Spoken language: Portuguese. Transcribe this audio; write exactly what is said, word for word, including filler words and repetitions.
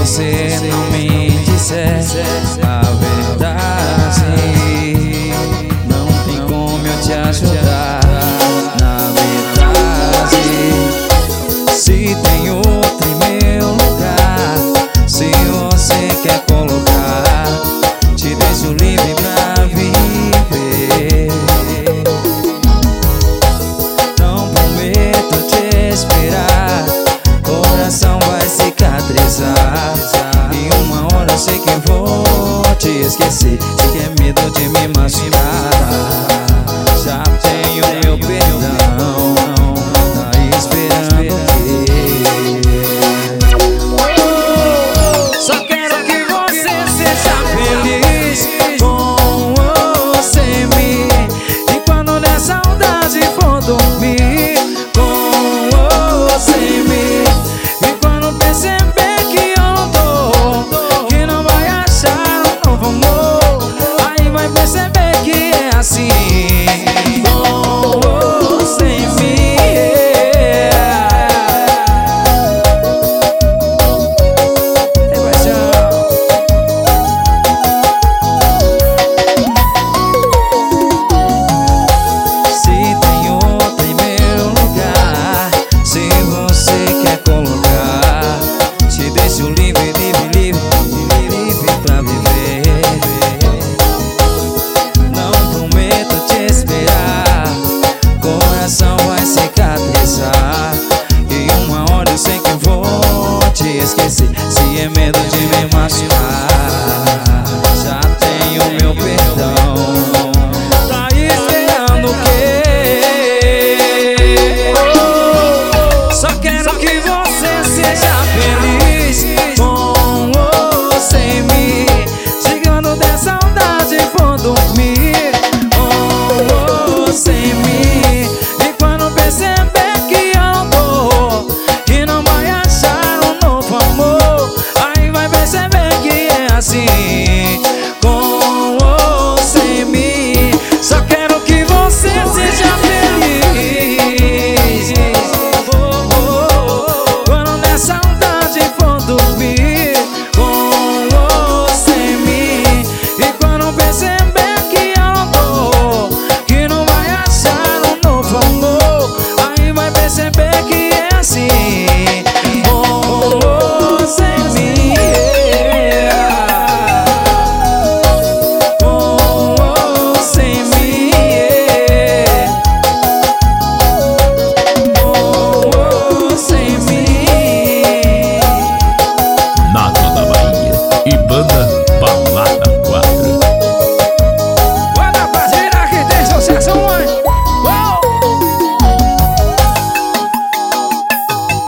você não me disser a verdade, não tem como eu te ajudar. Na verdade, se tem outro em meu lugar, se você quer colocar, te deixo livre pra viver. Não prometo te esperar, coração vai cicatrizar, e uma hora eu sei que vou te esquecer. Se quer medo de me machucar, já tenho meu perdão, tá esperando o quê? Só quero que você seja feliz com ou sem mim, e quando der saudade for dormir com ou sem mim, e quando perceber que eu não tô, que não vai achar um novo amor, aí vai perceber que é assim. Com ou sem mim, tem paixão. Se tem outra em meu lugar, se você quer colocar, te deixo livre, livre, livre, livre pra viver. Não prometo te esperar, coração vai cicatrizar, e uma hora eu sei que vou te esquecer. Se é medo de me machucar,